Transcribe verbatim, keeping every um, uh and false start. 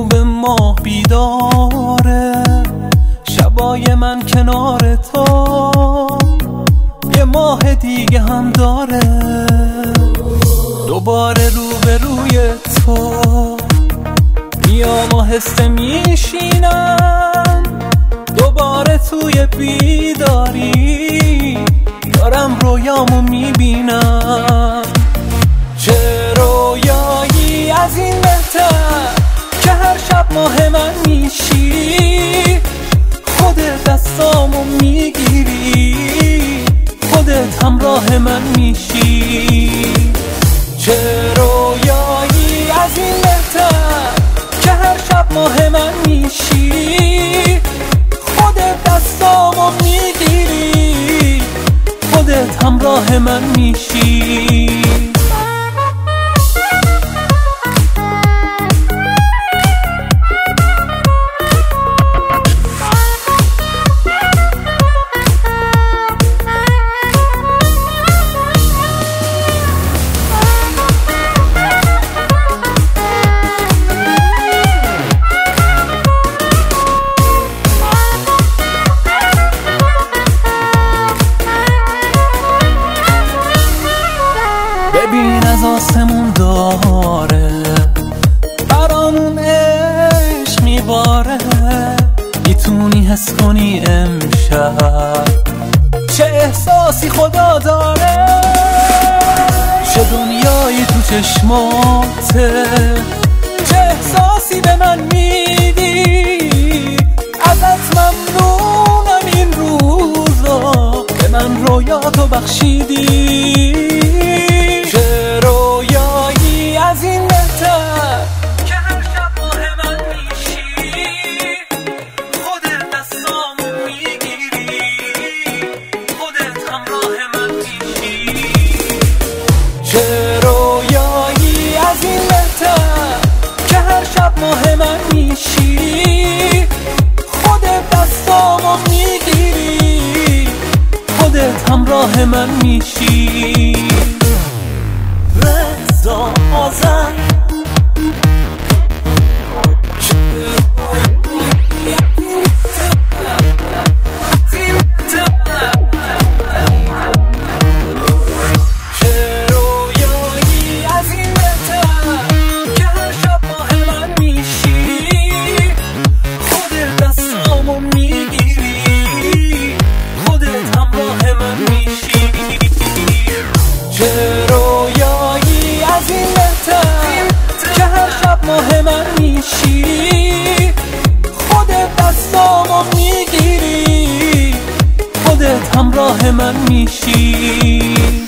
غروب ماه بیداره، شبای من کنار تو یه ماه دیگه هم داره. دوباره روبروی تو میام آهسته میشینم، دوباره توی بیداری دارم رویامو میبینم. چه رویایی از این بهتر که هر شب ماه من میشی، خودت دستامو میگیری، خودت همراه من میشی. چه رویایی از این بهتر که هر شب ماه من میشی، خودت دستامو میگیری، خودت همراه من میشی. ببین از آسمون داره برامون عشق میباره، میتونی حس کنی امشب چه احساسی خدا داره. چه دنیایی تو چشماته، چه احساسی به من میدی، ازت ممنونم این روزا که من رویاتو بخشیدی. چه رویایی از این بهتر که هر شب ماه من میشی، خودت دستامو میگیری، خودت همراه من میشی. چه رویایی از این بهتر که هر شب ماه من میشی، خودت دستامو میگیری، خودت همراه من میشی. رضا آذر ماه من میشی، خودت دستامو میگیری، خودت همراه من میشی.